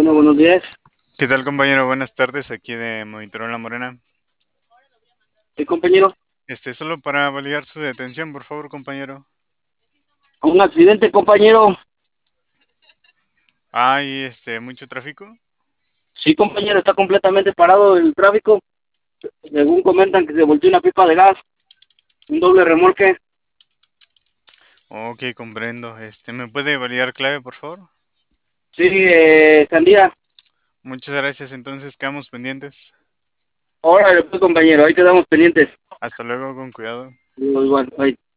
Bueno, buenos días. ¿Qué tal, compañero? Buenas tardes, aquí de Monitoreo La Morena. Sí, compañero. Solo para validar su detención, por favor, compañero. Un accidente, compañero. ¿Hay mucho tráfico? Sí, compañero, está completamente parado el tráfico. Según comentan que se volteó una pipa de gas, un doble remolque. Ok, comprendo. ¿Me puede validar clave, por favor? Sí, Sandía. Muchas gracias, entonces quedamos pendientes. Órale, pues, compañero, ahí quedamos pendientes. Hasta luego, con cuidado. Igual, ahí.